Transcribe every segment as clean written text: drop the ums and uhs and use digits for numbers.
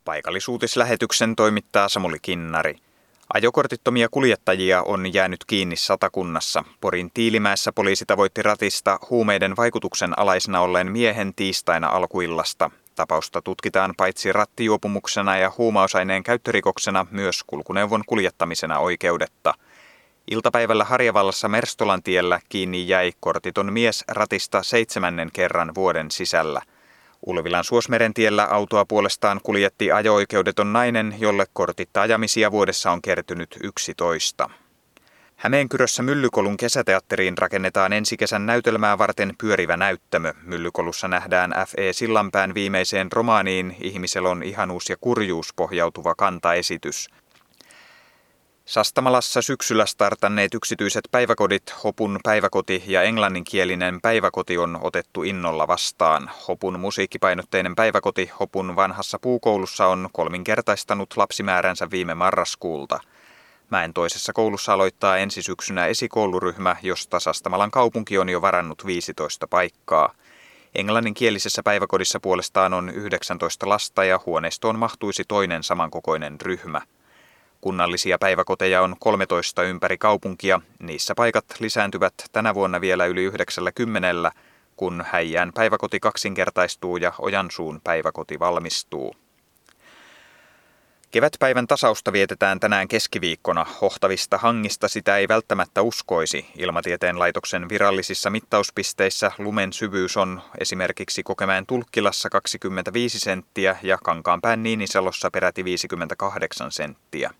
Paikallisuutislähetyksen toimittaa Samuli Kinnari. Ajokortittomia kuljettajia on jäänyt kiinni Satakunnassa. Porin Tiilimäessä poliisi tavoitti ratista huumeiden vaikutuksen alaisena olleen miehen tiistaina alkuillasta. Tapausta tutkitaan paitsi rattijuopumuksena ja huumausaineen käyttörikoksena myös kulkuneuvon kuljettamisena oikeudetta. Iltapäivällä Harjavallassa Merstolantiellä kiinni jäi kortiton mies ratista 7. kerran vuoden sisällä. Ulvilan Suosmerentiellä autoa puolestaan kuljetti ajo-oikeudeton nainen, jolle kortitta ajamisia vuodessa on kertynyt 11. Hämeenkyrössä Myllykolun kesäteatteriin rakennetaan ensi kesän näytelmää varten pyörivä näyttämö. Myllykolussa nähdään F.E. Sillanpään viimeiseen romaaniin Ihmiselon ihanuus ja kurjuus pohjautuva kantaesitys. Sastamalassa syksyllä startanneet yksityiset päiväkodit, Hopun päiväkoti ja englanninkielinen päiväkoti on otettu innolla vastaan. Hopun musiikkipainotteinen päiväkoti Hopun vanhassa puukoulussa on kolminkertaistanut lapsimääränsä viime marraskuulta. Mäen toisessa koulussa aloittaa ensi syksynä esikouluryhmä, josta Sastamalan kaupunki on jo varannut 15 paikkaa. Englanninkielisessä päiväkodissa puolestaan on 19 lasta ja huoneistoon mahtuisi toinen samankokoinen ryhmä. Kunnallisia päiväkoteja on 13 ympäri kaupunkia. Niissä paikat lisääntyvät tänä vuonna vielä yli 90, kun Häijään päiväkoti kaksinkertaistuu ja Ojansuun päiväkoti valmistuu. Kevätpäivän tasausta vietetään tänään keskiviikkona. Hohtavista hangista sitä ei välttämättä uskoisi. Ilmatieteen laitoksen virallisissa mittauspisteissä lumen syvyys on esimerkiksi Kokemäen Tulkkilassa 25 senttiä ja Kankaanpään Niiniselossa peräti 58 senttiä.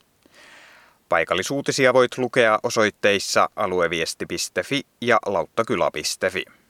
Paikallisuutisia voit lukea osoitteissa alueviesti.fi ja lauttakylä.fi.